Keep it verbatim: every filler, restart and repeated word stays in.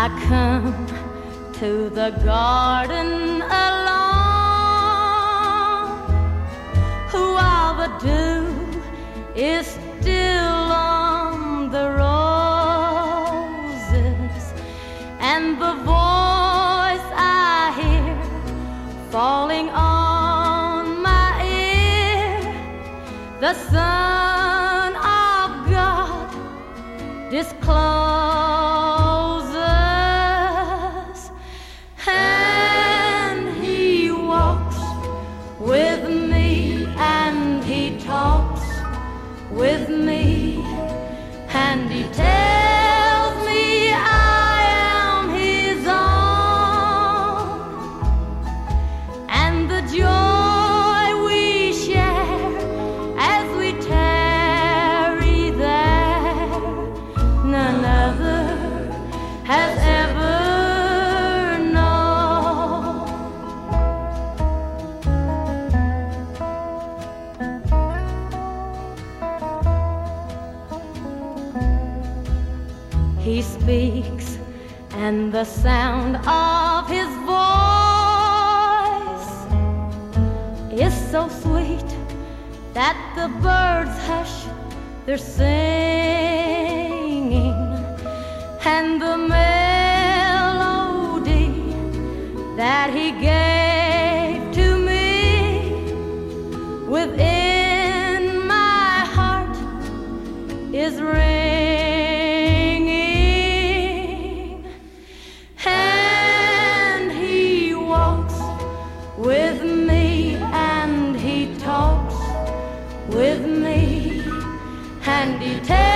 I come to the garden alone, while the dew is still on the roses, and the voice I hear falling on my ear, the Son of God discloses, and He walks with me and He talks with me, and He tells me I am His own, and the joy we share as we tarry there, none other has ever known. He speaks, and the sound of His voice is so sweet that the birds hush their singing, and the melody that He gave to me within my heart is ringing, and He walks with me and He talks with me, and He tells